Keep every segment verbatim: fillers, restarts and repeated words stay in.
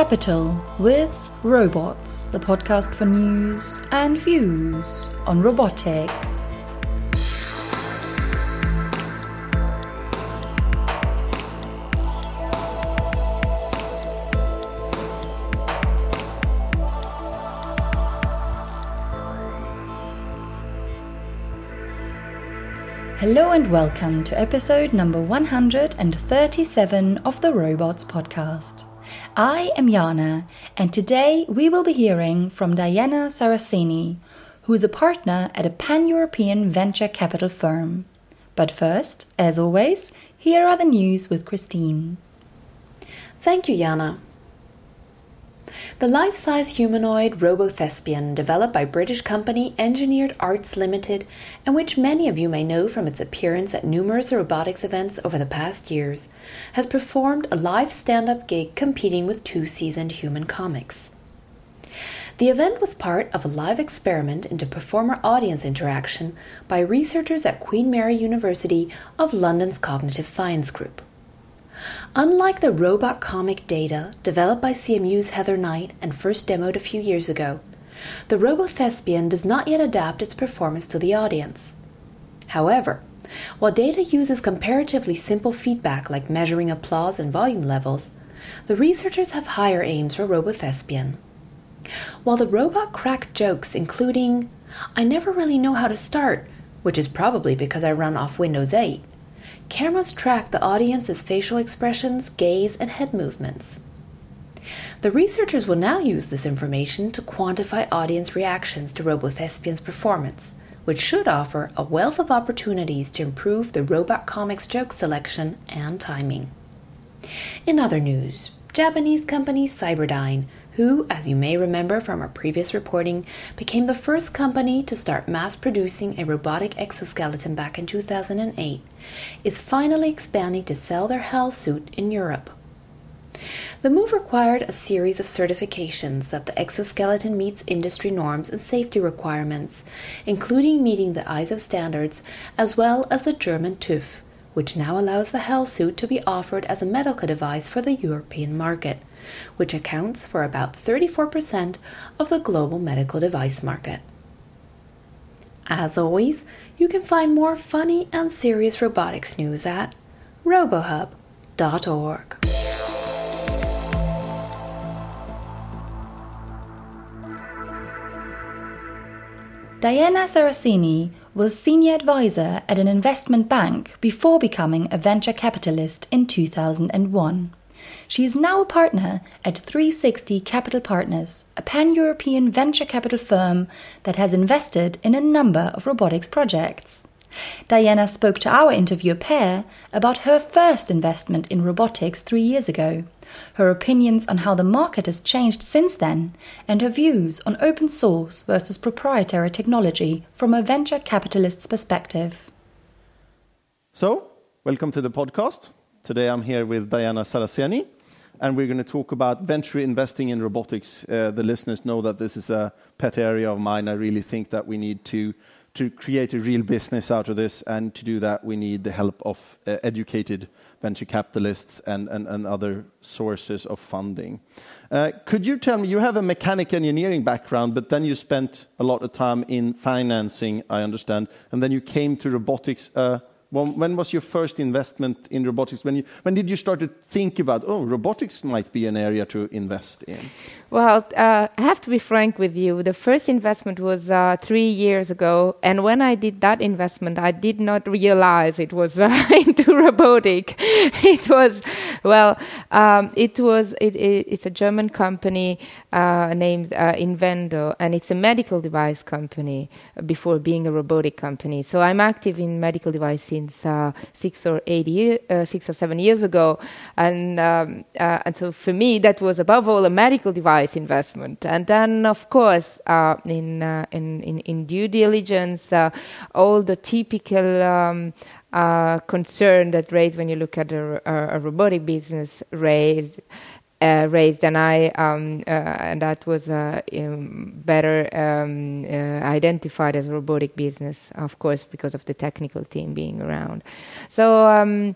Capital with Robots, the podcast for news and views on robotics. Hello and welcome to episode number one hundred thirty-seven of the Robots podcast. I am Jana, and today we will be hearing from Diana Saraceni, who is a partner at a pan-European venture capital firm. But first, as always, here are the news with Christine. Thank you, Jana. The life-size humanoid RoboThespian, developed by British company Engineered Arts Limited, and which many of you may know from its appearance at numerous robotics events over the past years, has performed a live stand-up gig competing with two seasoned human comics. The event was part of a live experiment into performer-audience interaction by researchers at Queen Mary University of London's Cognitive Science Group. Unlike the robot comic Data, developed by C M U's Heather Knight and first demoed a few years ago, the RoboThespian does not yet adapt its performance to the audience. However, while Data uses comparatively simple feedback like measuring applause and volume levels, the researchers have higher aims for RoboThespian. While the robot cracked jokes including, "I never really know how to start, which is probably because I run off Windows eight," cameras track the audience's facial expressions, gaze, and head movements. The researchers will now use this information to quantify audience reactions to RoboThespian's performance, which should offer a wealth of opportunities to improve the robot comics joke selection and timing. In other news, Japanese company Cyberdyne, who, as you may remember from our previous reporting, became the first company to start mass-producing a robotic exoskeleton back in two thousand eight, is finally expanding to sell their HAL suit in Europe. The move required a series of certifications that the exoskeleton meets industry norms and safety requirements, including meeting the I S O standards, as well as the German TÜV, which now allows the HAL suit to be offered as a medical device for the European market, which accounts for about thirty-four percent of the global medical device market. As always, you can find more funny and serious robotics news at robohub dot org. Diana Saraceni was senior advisor at an investment bank before becoming a venture capitalist in two thousand one. She is now a partner at three sixty Capital Partners, a pan-European venture capital firm that has invested in a number of robotics projects. Diana spoke to our interviewer Per about her first investment in robotics three years ago, her opinions on how the market has changed since then, and her views on open source versus proprietary technology from a venture capitalist's perspective. So, welcome to the podcast. Today I'm here with Diana Saraceni, and we're going to talk about venture investing in robotics. Uh, the listeners know that this is a pet area of mine. I really think that we need to, to create a real business out of this, and to do that we need the help of uh, educated venture capitalists and, and, and other sources of funding. Uh, could you tell me, you have a mechanical engineering background, but then you spent a lot of time in financing, I understand, and then you came to robotics. Uh, When, when was your first investment in robotics? When, you, when did you start to think about, oh, robotics might be an area to invest in? Well, uh, I have to be frank with you. The first investment was uh, three years ago. And when I did that investment, I did not realize it was uh, into robotic. It was, well, um, it was, it, it, it's a German company uh, named uh, Invendo. And it's a medical device company before being a robotic company. So I'm active in medical devices since uh, six or eight year, uh, six or seven years ago, and um, uh, and so for me that was above all a medical device investment. And then of course uh, in, uh, in in in due diligence, uh, all the typical um, uh, concern that raised when you look at a, a, a robotic business raised. Uh, raised, and I um, uh, and that was uh, um, better um, uh, identified as a robotic business, of course, because of the technical team being around. So um,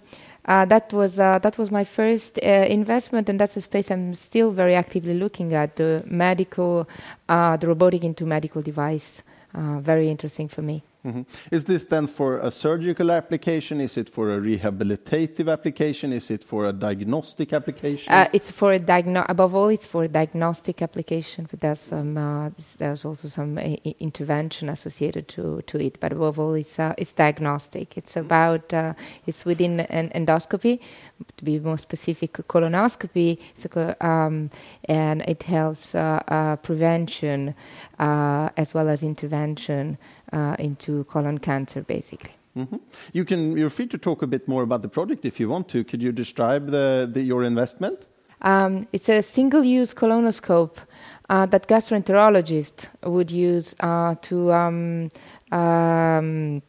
uh, that was uh, that was my first uh, investment, and that's a space I'm still very actively looking at, the medical, uh, the robotic into medical device. Uh, very interesting for me. Mm-hmm. Is this then for a surgical application? Is it for a rehabilitative application? Is it for a diagnostic application? Uh, it's for a diagno- above all, it's for a diagnostic application, but there's some uh, there's also some uh, intervention associated to, to it. But above all, it's uh, it's diagnostic. It's about uh, it's within an endoscopy, to be more specific, colonoscopy. It's a, um, and it helps uh, uh, prevention uh, as well as intervention. Uh, into colon cancer, basically. Mm-hmm. You can. You're free to talk a bit more about the project if you want to. Could you describe the, the your investment? Um, it's a single-use colonoscope uh, that gastroenterologists would use uh, to um, um,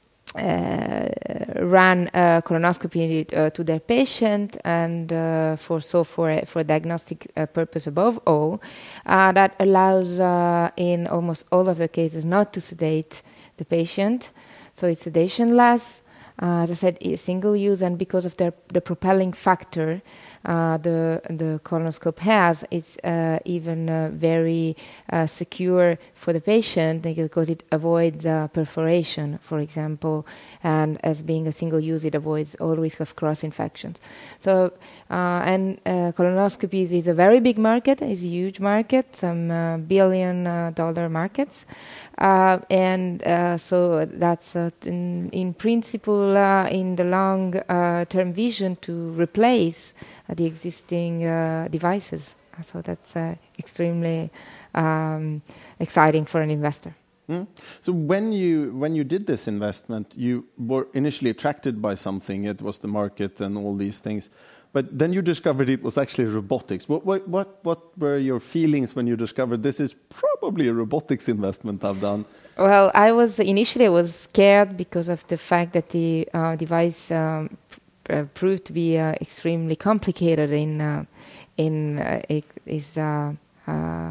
uh, run a colonoscopy uh, to their patient, and uh, for so for for a diagnostic uh, purpose above all, uh, that allows uh, in almost all of the cases not to sedate the patient, so it's sedationless. Uh, as I said, it's single use, and because of their, the propelling factor uh, the the colonoscope has, it's uh, even uh, very uh, secure for the patient because it avoids uh, perforation, for example, and as being a single use, it avoids all risk of cross infections. So, uh, and uh, colonoscopies is a very big market, is a huge market, some uh, billion uh, dollar markets. Uh, and uh, so that's uh, in, in principle uh, in the long uh, term vision to replace uh, the existing uh, devices. So that's uh, extremely um, exciting for an investor. Mm. So when you when you did this investment, you were initially attracted by something. It was the market and all these things. But then you discovered it was actually robotics. What, what, what, what were your feelings when you discovered this is probably a robotics investment I've done? Well, I was initially I was scared because of the fact that the uh, device um, pr- uh, proved to be uh, extremely complicated in uh, in uh, it is. Uh, Uh,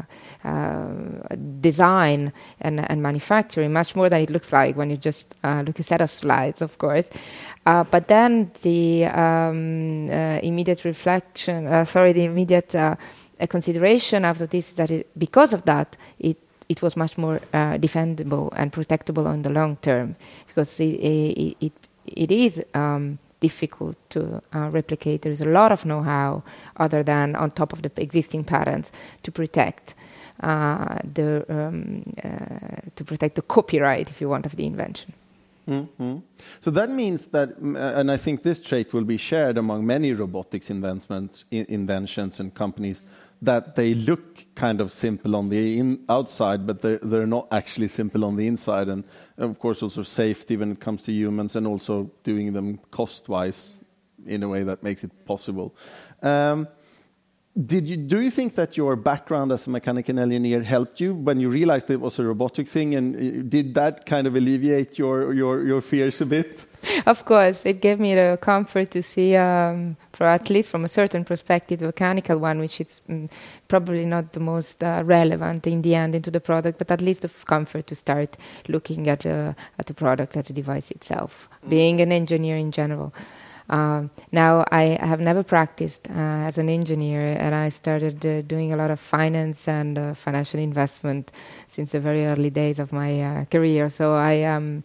uh, design and, and manufacturing, much more than it looks like when you just uh, look at a set of slides, of course. Uh, but then the um, uh, immediate reflection, uh, sorry, the immediate uh, consideration after this is that it, because of that, it it was much more uh, defendable and protectable on the long term, because it it, it, it is um, difficult to uh, replicate. There is a lot of know-how other than on top of the existing patents to protect uh, the um, uh, to protect the copyright, if you want, of the invention. Mm-hmm. So that means that, uh, and I think this trait will be shared among many robotics investment, in, inventions and companies, that they look kind of simple on the in, outside, but they're, they're not actually simple on the inside. And of course, also safety when it comes to humans, and also doing them cost-wise in a way that makes it possible. Um, Did you do you think that your background as a mechanical engineer helped you when you realized it was a robotic thing, and did that kind of alleviate your your, your fears a bit? Of course, it gave me the comfort to see, um, for at least from a certain perspective, the mechanical one, which is um, probably not the most uh, relevant in the end into the product, but at least the comfort to start looking at a, at the product, at the device itself, mm. being an engineer in general. Um, now, I have never practiced uh, as an engineer, and I started uh, doing a lot of finance and uh, financial investment since the very early days of my uh, career. So I, um,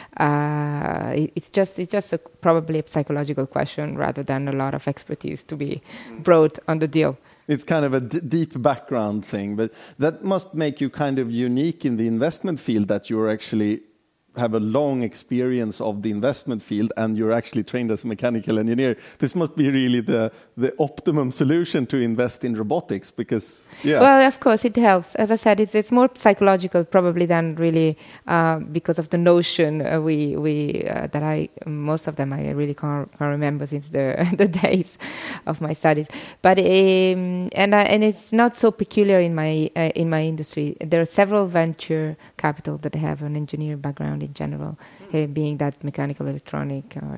uh, it, it's just it's just a, probably a psychological question rather than a lot of expertise to be brought on the deal. It's kind of a d- deep background thing, but that must make you kind of unique in the investment field, that you're actually have a long experience of the investment field, and you're actually trained as a mechanical engineer. This must be really the the optimum solution to invest in robotics, because yeah. Well, of course it helps. As I said, it's it's more psychological probably than really uh, because of the notion uh, we we uh, that I most of them I really can't, can't remember since the the days of my studies. But um, and I, and it's not so peculiar in my uh, in my industry. There are several venture capital that have an engineering background in general, mm. uh, being that mechanical, electronic, or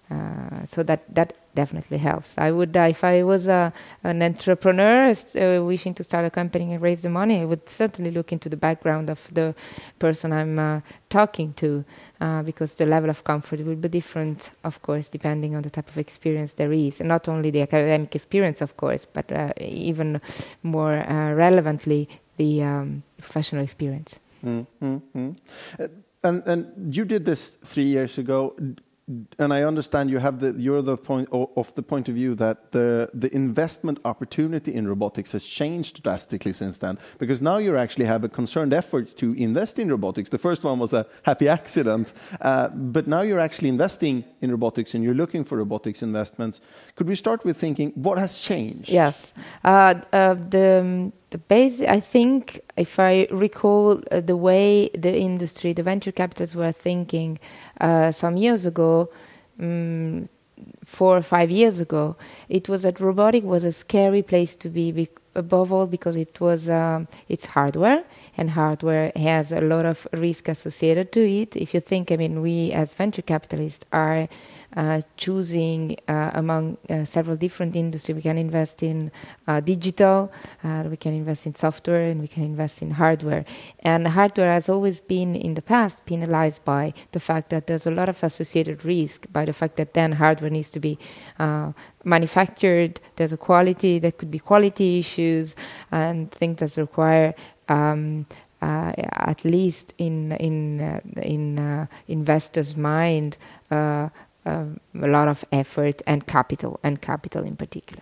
uh, so that that definitely helps. I would, uh, if I was uh, an entrepreneur uh, wishing to start a company and raise the money, I would certainly look into the background of the person I'm uh, talking to, uh, because the level of comfort will be different, of course, depending on the type of experience there is. And not only the academic experience, of course, but uh, even more uh, relevantly, the um, professional experience. Mm-hmm. Uh, and, and you did this three years ago. And I understand you have the you're the point of the point of view that the the investment opportunity in robotics has changed drastically since then, because now you actually have a concerned effort to invest in robotics. The first one was a happy accident, uh, but now you're actually investing in robotics and you're looking for robotics investments. Could we start with thinking what has changed? Yes, uh, uh, the. The base, I think, if I recall uh, the way the industry, the venture capitalists were thinking uh, some years ago, um, four or five years ago, it was that robotic was a scary place to be, bec- above all because it was um, it's hardware, and hardware has a lot of risk associated to it. If you think, I mean, we as venture capitalists are Uh, choosing uh, among uh, several different industries. We can invest in uh, digital, uh, we can invest in software, and we can invest in hardware. And hardware has always been, in the past, penalized by the fact that there's a lot of associated risk, by the fact that then hardware needs to be uh, manufactured, there's a quality, there could be quality issues, and things that require um, Uh, at least in in uh, in uh, investors' mind, uh, uh, a lot of effort and capital, and capital in particular.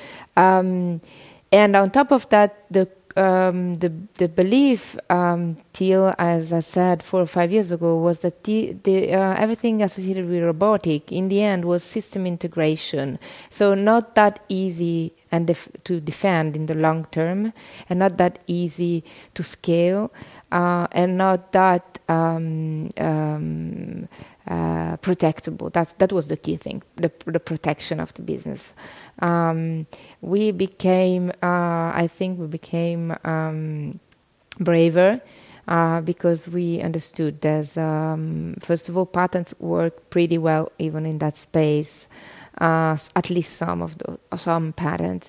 Um, and on top of that, the um, the the belief um, till, as I said, four or five years ago, was that the, the uh, everything associated with robotic in the end was system integration. So not that easy and def- to defend in the long term, and not that easy to scale, uh, and not that um, um, uh, protectable. That's, that was the key thing, the, the protection of the business. Um, we became, uh, I think we became um, braver, uh, because we understood there's, um, first of all, patents work pretty well even in that space. Uh, at least some of the some patents,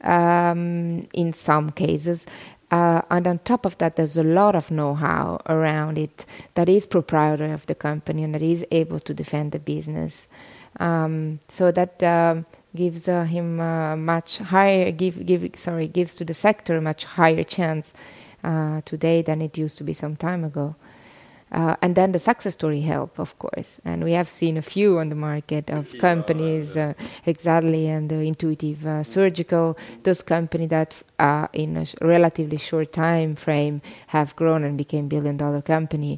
um, in some cases, uh, and on top of that, there's a lot of know-how around it that is proprietary of the company and that is able to defend the business. Um, so that um, gives uh, him a much higher give give sorry gives to the sector a much higher chance uh, today than it used to be some time ago. Uh, and then the success story help, of course. And we have seen a few on the market of companies, uh, exactly, and the Intuitive uh, Surgical, those companies that uh, in a sh- relatively short time frame have grown and became billion-dollar company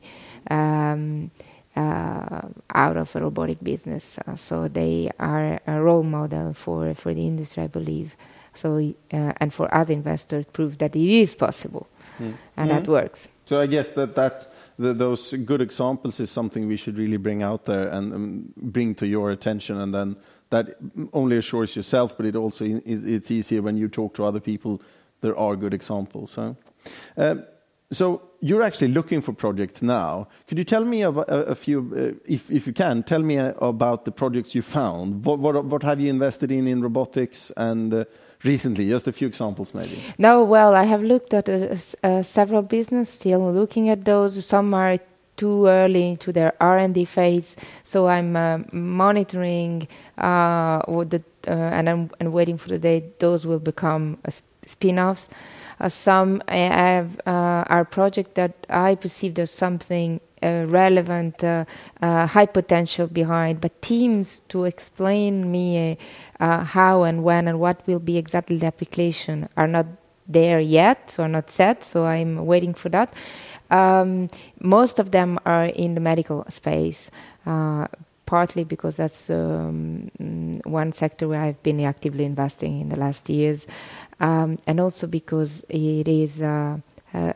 um, uh, out of a robotic business. Uh, so they are a role model for, for the industry, I believe. So uh, and for us investors, prove that it is possible, mm. and mm. that works. So I guess that, that the, those good examples is something we should really bring out there and um, bring to your attention, and then that only assures yourself, but it also it's easier when you talk to other people. There are good examples. Huh? Um, so you're actually looking for projects now. Could you tell me about a, a few, uh, if if you can, tell me about the projects you found? What what, what have you invested in in robotics and uh, recently? Just a few examples, maybe. No, well, I have looked at uh, uh, several businesses, still looking at those. Some are too early to their R and D phase, so I'm uh, monitoring uh, what the, uh, and I'm and waiting for the day those will become uh, spin-offs. Uh, some I have uh, are projects that I perceive there's something uh, relevant, uh, uh, high potential behind, but teams to explain me uh, uh, how and when and what will be exactly the application are not there yet, so are not set, so I'm waiting for that. Um, most of them are in the medical space, uh, partly because that's um, one sector where I've been actively investing in the last years, um, and also because it is, uh, uh,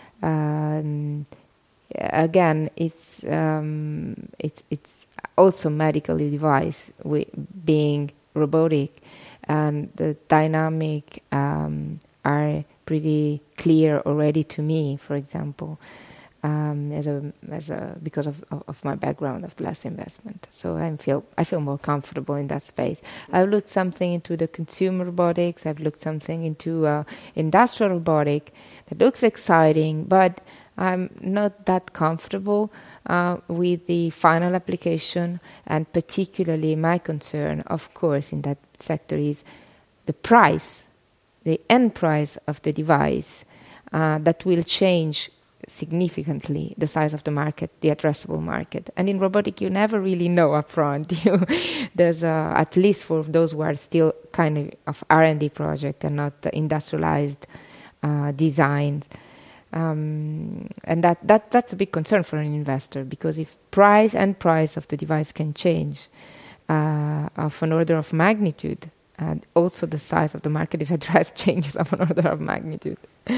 um, again, it's um, it's it's also medical device wi- being robotic, and the dynamic um, are pretty clear already to me, for example. um, as a as a because of, of, of my background of the last investment. So I feel I feel more comfortable in that space. I've looked something into the consumer robotics. I've looked something into uh, industrial robotic that looks exciting, but I'm not that comfortable uh, with the final application, and particularly my concern, of course, in that sector is the price, the end price of the device uh, that will change significantly the size of the market, the addressable market. And in robotic, you never really know upfront. You, there's uh, at least for those who are still kind of, of R and D project and not uh, industrialized, uh, designed. Um, and that, that that's a big concern for an investor, because if price and price of the device can change uh, of an order of magnitude, and also the size of the market is addressed changes of an order of magnitude.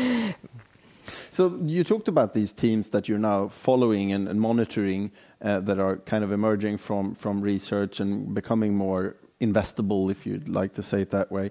So you talked about these teams that you're now following and, and monitoring uh, that are kind of emerging from, from research and becoming more investable, if you'd like to say it that way.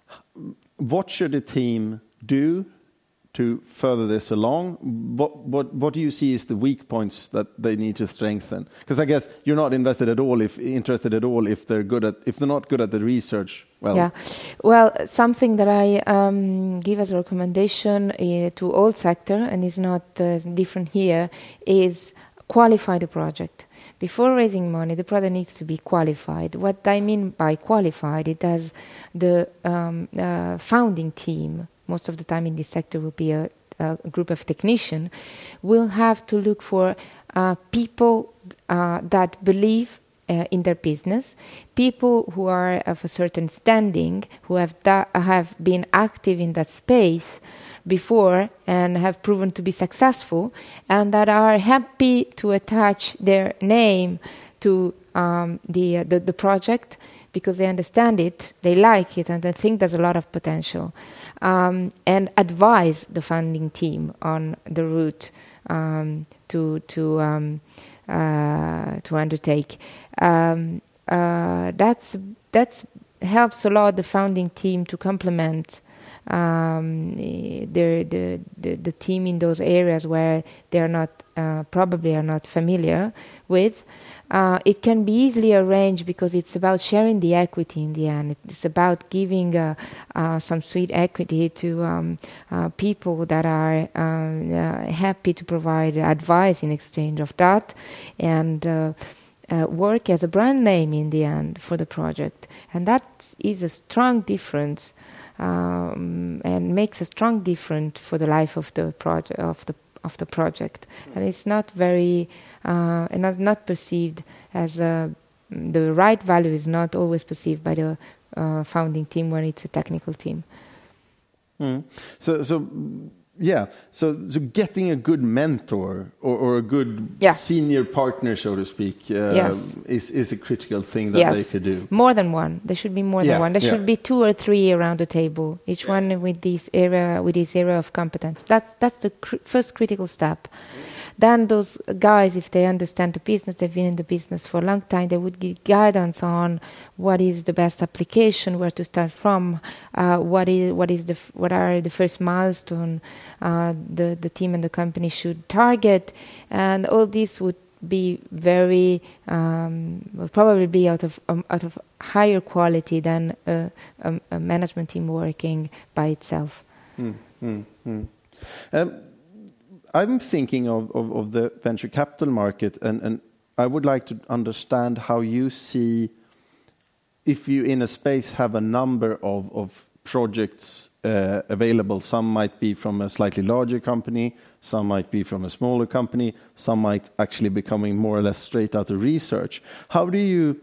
What should a team do to further this along? What, what, what do you see as the weak points that they need to strengthen? Because I guess you're not invested at all, if interested at all, if they're good at, if they're not good at the research. Well, yeah, well, something that I um, give as a recommendation uh, to all sector, and is not uh, different here, is qualify the project. Before raising money, the product needs to be qualified. What I mean by qualified, it has the um, uh, founding team. Most of the time in this sector will be a, a group of technicians, will have to look for uh, people uh, that believe uh, in their business, people who are of a certain standing, who have da- have been active in that space before and have proven to be successful, and that are happy to attach their name to um, the, uh, the the project, because they understand it, they like it, and they think there's a lot of potential. Um, and advise the funding team on the route um, to to um, uh, to undertake. Um, uh, that's that's helps a lot the founding team to complement um, the, the the the team in those areas where they are not uh, probably are not familiar with. Uh, it can be easily arranged, because it's about sharing the equity in the end. It's about giving uh, uh, some sweet equity to um, uh, people that are um, uh, happy to provide advice in exchange of that, and uh, uh, work as a brand name in the end for the project. And that is a strong difference, um, and makes a strong difference for the life of the project of the of the project. And it's not very uh, and not, not perceived as a, the right value is not always perceived by the uh, founding team when it's a technical team. Mm. So, so yeah, so, so getting a good mentor or, or a good yeah. senior partner, so to speak, uh, yes. is is a critical thing that yes. they could do. More than one. There should be more yeah. than one. There yeah. should be two or three around the table, each yeah. one with this area with this area of competence. That's that's the cr- first critical step. Then those guys, if they understand the business, they've been in the business for a long time, they would give guidance on what is the best application, where to start from, uh, what is what is the f- what are the first milestone uh, the the team and the company should target, and all this would be very um, will probably be out of um, out of higher quality than a, a, a management team working by itself. Mm, mm, mm. Um, I'm thinking of, of, of the venture capital market, and, and I would like to understand how you see, if you in a space have a number of, of projects uh, available. Some might be from a slightly larger company, some might be from a smaller company, some might actually be coming more or less straight out of research. How do you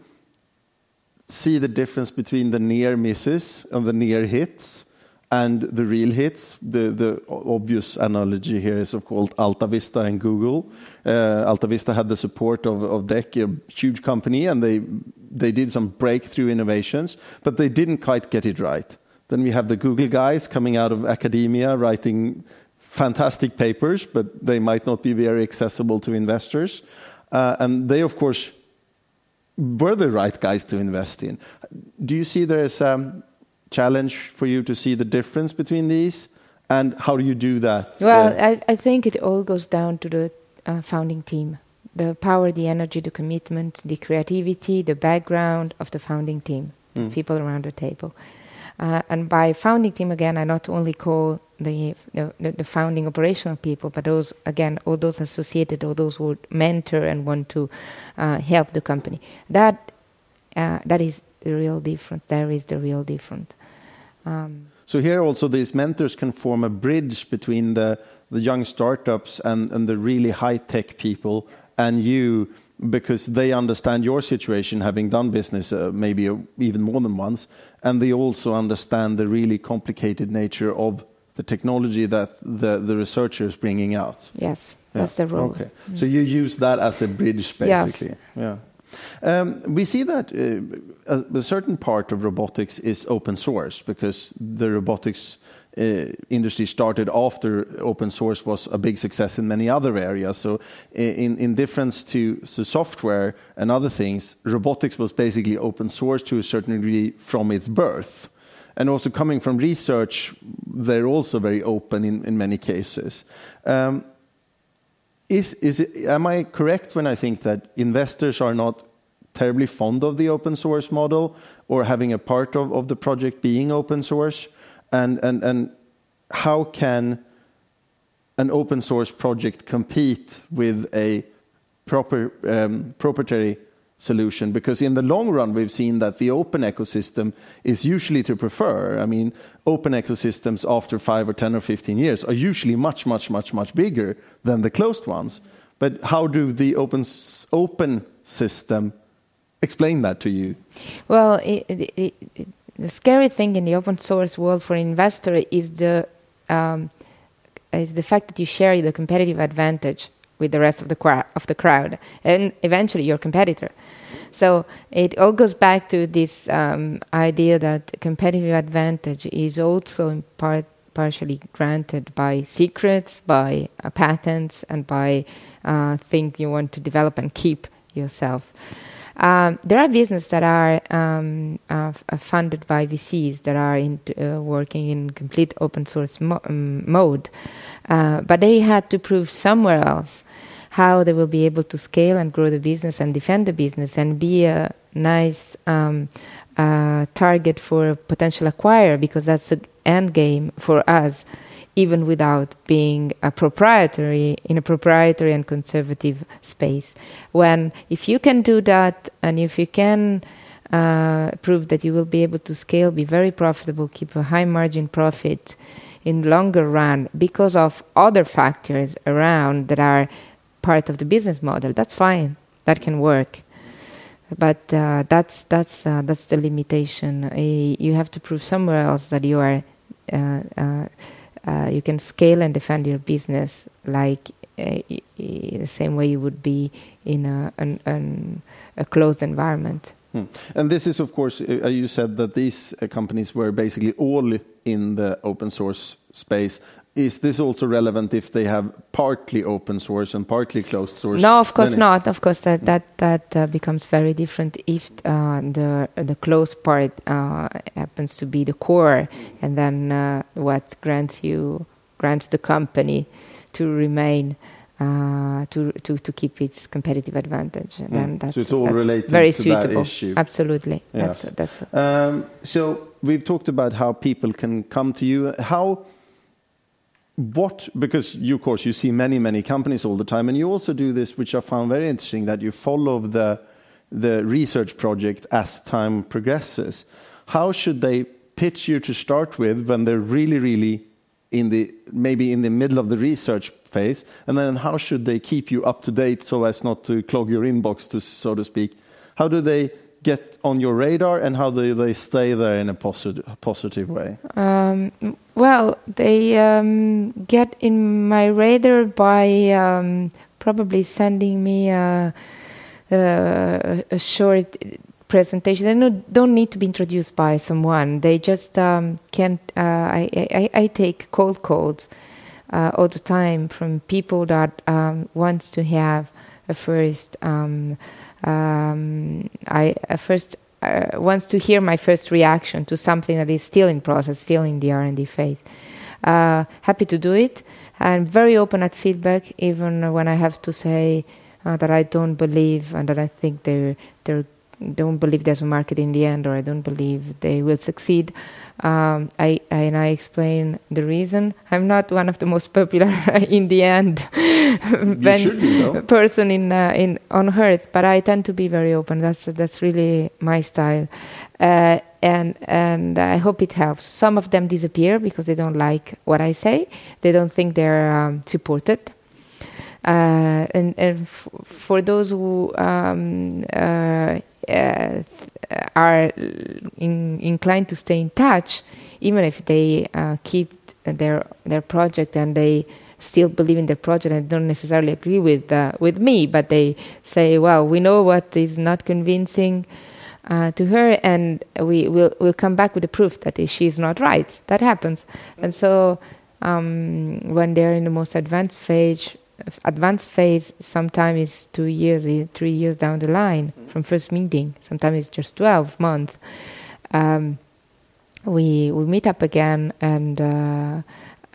see the difference between the near misses and the near hits and the real hits? The the obvious analogy here is, of course, AltaVista and Google. Uh, AltaVista had the support of, of D E C, a huge company, and they they did some breakthrough innovations, but they didn't quite get it right. Then we have the Google guys coming out of academia writing fantastic papers, but they might not be very accessible to investors. Uh, and they, of course, were the right guys to invest in. Do you see there is a challenge for you to see the difference between these? And how do you do that? Well, uh, I, I think it all goes down to the uh, founding team. The power, the energy, the commitment, the creativity, the background of the founding team, Mm. the people around the table. Uh, and by founding team, again, I not only call the, the the founding operational people, but those, again, all those associated, all those who would mentor and want to uh, help the company. That uh, that is the real difference. There is the real difference. Um, So here also these mentors can form a bridge between the, the young startups and, and the really high-tech people and you, because they understand your situation, having done business uh, maybe uh, even more than once, and they also understand the really complicated nature of the technology that the, the researcher is bringing out. yes, Yeah. that's the role. Okay, mm. So you use that as a bridge, basically. Yes. Yeah. Um, we see that uh, a, a certain part of robotics is open source because the robotics uh, industry started after open source was a big success in many other areas. So in, in difference to, to software and other things, robotics was basically open source to a certain degree from its birth. And also coming from research, they're also very open in, in many cases. Um, Is, is it, am I correct when I think that investors are not terribly fond of the open source model or having a part of, of the project being open source? And, and, and how can an open source project compete with a proper um, proprietary solution? Because in the long run, we've seen that the open ecosystem is usually to prefer. I mean, open ecosystems after five or ten or fifteen years are usually much, much, much, much bigger than the closed ones. But how do the open open system explain that to you? Well, it, it, it, it, the scary thing in the open source world for an investor is the um, is the fact that you share the competitive advantage with the rest of the crowd, of the crowd, and eventually your competitor. So it all goes back to this um, idea that competitive advantage is also in part partially granted by secrets, by uh, patents, and by uh, things you want to develop and keep yourself. Um, there are businesses that are um, uh, f- funded by V Cs that are in, uh, working in complete open source mo- um, mode, uh, but they had to prove somewhere else how they will be able to scale and grow the business and defend the business and be a nice um, uh, target for a potential acquirer, because that's the end game for us, even without being a proprietary in a proprietary and conservative space. When if you can do that and if you can uh, prove that you will be able to scale, be very profitable, keep a high margin profit in longer run because of other factors around that are part of the business model, that's fine. That can work. But uh, that's that's uh, that's the limitation. Uh, you have to prove somewhere else that you are uh, uh, uh, you can scale and defend your business like uh, the same way you would be in a an, an, a closed environment. Hmm. And this is, of course, uh, you said that these uh, companies were basically all in the open source space. Is this also relevant if they have partly open source and partly closed source? No, of course Many? not. Of course, that that that uh, becomes very different if uh, the the closed part uh, happens to be the core, and then uh, what grants you grants the company to remain uh, to to to keep its competitive advantage. And Mm. then that's, so it's all that's related very to suitable. that issue. Absolutely. Yes. That's that's. Um, so we've talked about how people can come to you. How What, because you, of course, you see many, many companies all the time, and you also do this, which I found very interesting, that you follow the the research project as time progresses. How should they pitch you to start with when they're really, really in the maybe in the middle of the research phase, and then how should they keep you up to date so as not to clog your inbox, to so to speak? How do they get on your radar, and how do they stay there in a posit- positive way? Um, well, they um, get in my radar by um, probably sending me a, a, a short presentation. They no, don't need to be introduced by someone. They just um, can't. Uh, I, I, I take cold calls uh, all the time from people that um, wants to have a first. Um, um, I uh, first. Uh, wants to hear my first reaction to something that is still in process, still in the R and D phase. uh, happy to do it. I'm very open at feedback, even when I have to say uh, that I don't believe and that I think they they don't believe there's a market in the end, or I don't believe they will succeed. Um, I, I and I explain the reason. I'm not one of the most popular in the end be, person in uh, in on earth, but I tend to be very open. That's that's really my style, uh, and and I hope it helps. Some of them disappear because they don't like what I say. They don't think they're um, supported. Uh, and and f- for those who um, uh, uh, are in, inclined to stay in touch, even if they uh, keep their their project and they still believe in their project and don't necessarily agree with uh, with me, but they say, well, we know what is not convincing uh, to her, and we will we'll come back with the proof that she's not right. That happens. And so um, when they're in the most advanced phase, advanced phase, sometimes it's two years, three years down the line from first meeting. Sometimes it's just twelve months. Um, we we meet up again, and uh,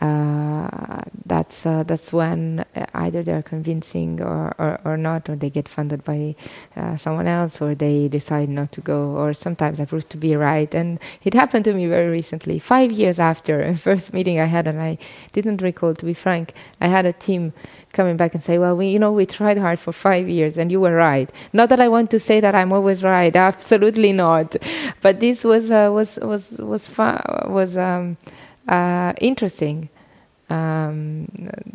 uh, that's uh, that's when either they're convincing or, or, or not, or they get funded by uh, someone else, or they decide not to go, or sometimes I prove to be right. And it happened to me very recently, five years after a first meeting I had, and I didn't recall, to be frank, I had a team coming back and say, well, we, you know, we tried hard for five years and you were right. Not that I want to say that I'm always right, absolutely not. But this was uh, was was was fun, was um, uh, interesting. Um,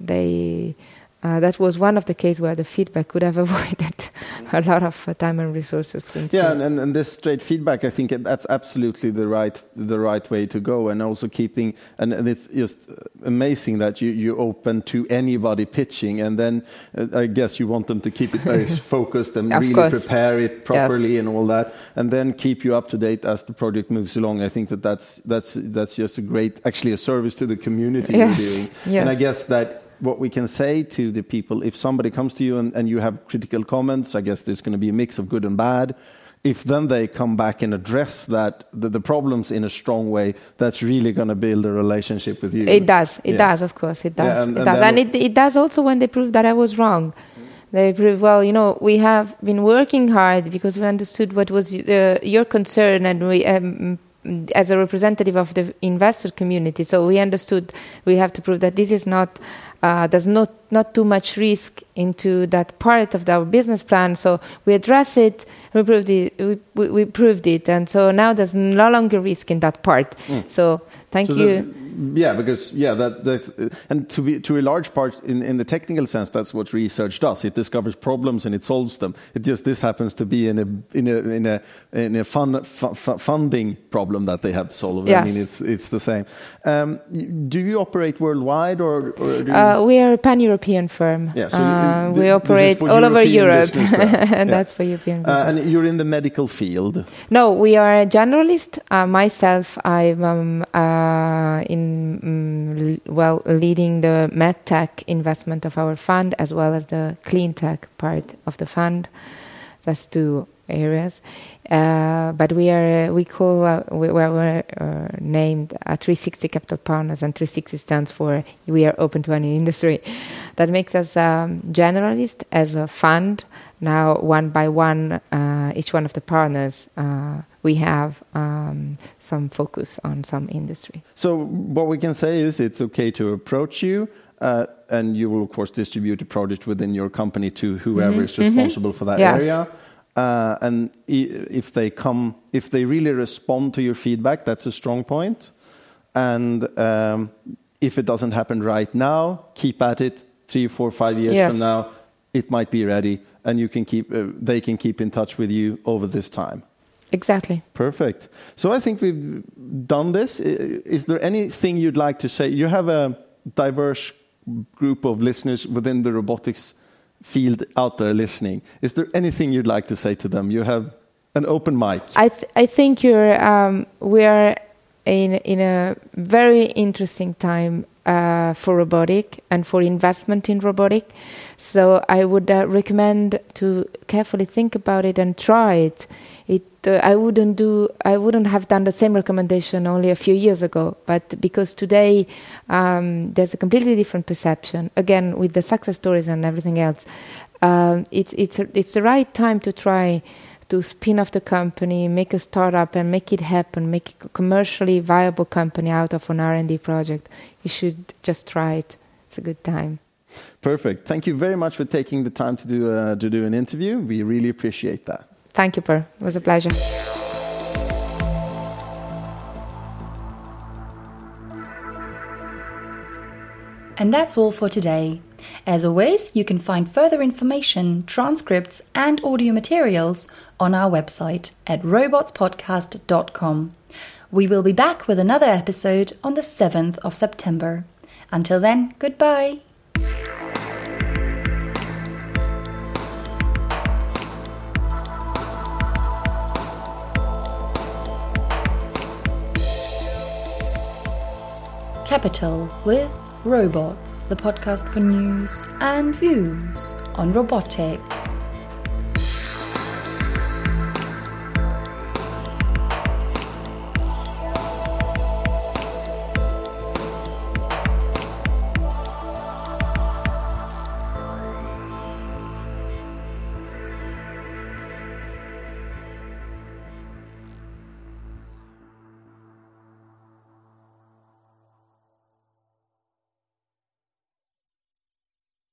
they uh, that was one of the cases where the feedback could have avoided a lot of uh, time and resources. Yeah, and, and, and this straight feedback, I think that's absolutely the right the right way to go, and also keeping and, and it's just amazing that you you open to anybody pitching, and then uh, I guess you want them to keep it very focused and really course. prepare it properly, yes. and all that, and then keep you up to date as the project moves along. I think that that's that's that's just a great, actually a service to the community yes. you're doing, yes. and I guess that. What we can say to the people, if somebody comes to you and, and you have critical comments, I guess there's going to be a mix of good and bad. If then they come back and address that the, the problems in a strong way, that's really going to build a relationship with you. It does. It yeah. does, of course. It does. Yeah, and, it and does, and it, it does also when they prove that I was wrong. They prove, well, you know, we have been working hard because we understood what was uh, your concern, and we. Um, as a representative of the investor community, so we understood we have to prove that this is not, uh, there's not not too much risk into that part of our business plan. So we address it, we proved it, we, we, we proved it, and so now there's no longer risk in that part. Mm. So thank so you. The, yeah, because yeah, that, that and to be to a large part in, in the technical sense, that's what research does. It discovers problems and it solves them. It just this happens to be in a in a in a in a fun, f- f- funding problem that they have to solve. Yes. I mean, it's it's the same. Um, do you operate worldwide or? or do you uh, we are a pan-European firm. Yeah, so uh, you, we operate all over Europe, and yeah. that's for European. Uh, and you're in the medical field. No, we are a generalist. Uh, myself, I'm um, uh, in. Um, well, leading the medtech investment of our fund, as well as the clean tech part of the fund. That's two areas. Uh, but we are uh, we call uh, we we're uh, named uh, three sixty Capital Partners, and three sixty stands for we are open to any industry. That makes us um, generalist as a fund. Now, one by one, uh, each one of the partners, uh, we have um, some focus on some industry. So what we can say is it's okay to approach you, uh, and you will, of course, distribute the project within your company to whoever mm-hmm. is responsible mm-hmm. for that yes. area. Uh, and if they come, if they really respond to your feedback, that's a strong point. And um, if it doesn't happen right now, keep at it. Three, four, five years yes. from now, it might be ready. And you can keep, uh, they can keep in touch with you over this time. Exactly. Perfect. So I think we've done this. Is there anything you'd like to say? You have a diverse group of listeners within the robotics field out there listening. Is there anything you'd like to say to them? You have an open mic. I th- I think you're um, we are in in a very interesting time uh, for robotic and for investment in robotic. So I would uh, recommend to carefully think about it and try it. It uh, I wouldn't do I wouldn't have done the same recommendation only a few years ago, but because today um, there's a completely different perception. Again, with the success stories and everything else, um, it's it's a, it's the right time to try to spin off the company, make a startup, and make it happen, make a commercially viable company out of an R and D project. You should just try it. It's a good time. Perfect. Thank you very much for taking the time to do uh, to do an interview. We really appreciate that. Thank you, Per. It was a pleasure. And that's all for today. As always, you can find further information, transcripts, and audio materials on our website at robots podcast dot com. We will be back with another episode on the seventh of September. Until then, goodbye. Capital with Robots, the podcast for news and views on robotics.